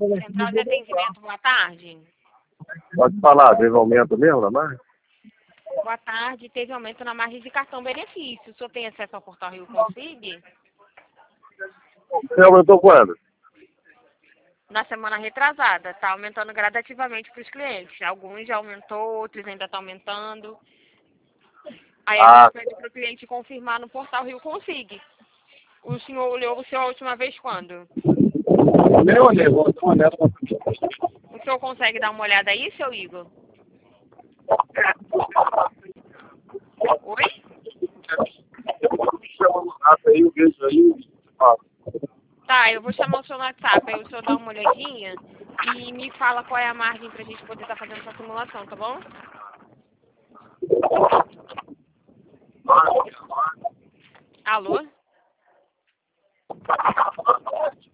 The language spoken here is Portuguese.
Central de atendimento, boa tarde. Pode falar, teve aumento mesmo na margem? Boa tarde, teve aumento na margem de cartão benefício. O senhor tem acesso ao portal Rio Consig? Você aumentou quando? Na semana retrasada, está aumentando gradativamente para os clientes. Alguns já aumentou, outros ainda estão aumentando. Aí a gente pede para o cliente confirmar no portal Rio Consig. O senhor olhou o senhor a última vez quando? Eu olhei, vou dar uma olhada. O senhor consegue dar uma olhada aí, seu Igor? Oi? Chama no rato aí, eu vejo aí. Tá, eu vou chamar o seu no WhatsApp, aí o senhor dá uma olhadinha e me fala qual é a margem pra gente poder estar fazendo essa simulação, tá bom? Alô?